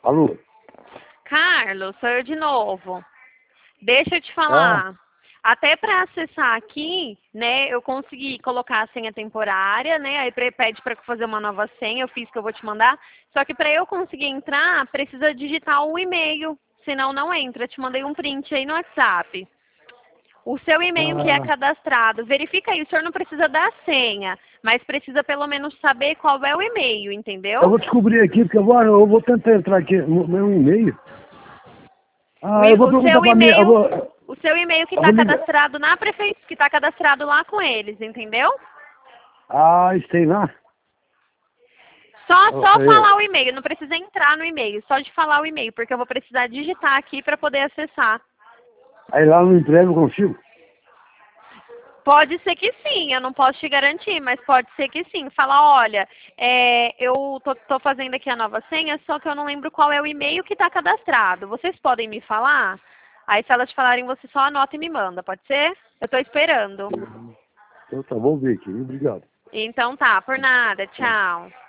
Alô? Carlos, sou eu de novo. Deixa eu te Ah, falar. Até para acessar aqui, né, eu consegui colocar a senha temporária, né, aí pede para fazer uma nova senha, eu fiz que eu vou te mandar. Só que para eu conseguir entrar, precisa digitar o e-mail, senão não entra. Te mandei um print aí no WhatsApp. O seu e-mail que é ah, cadastrado, verifica aí, o senhor não precisa da senha, mas precisa pelo menos saber qual é o e-mail, eu entendeu? vou descobrir aqui, porque eu vou tentar entrar aqui no meu e-mail. Ah, eu vou O perguntar seu pra mim, e-mail, o seu e-mail que eu está vou ligar. cadastrado na prefeitura, que está cadastrado lá com eles, entendeu? Ah, isso tem lá? Só É, falar o e-mail, não precisa entrar no e-mail, só de falar o e-mail, porque eu vou precisar digitar aqui para poder acessar. aí lá no emprego eu consigo? Pode ser que sim, eu não posso te garantir, mas pode ser que sim. Fala, olha, eu tô fazendo aqui a nova senha, só que eu não lembro qual é o e-mail que está cadastrado. Vocês podem me falar? Aí se elas te falarem, você só anota e me manda, pode ser? Eu estou esperando. Então tá, vamos ver aqui, obrigado. Então tá, por nada, tchau.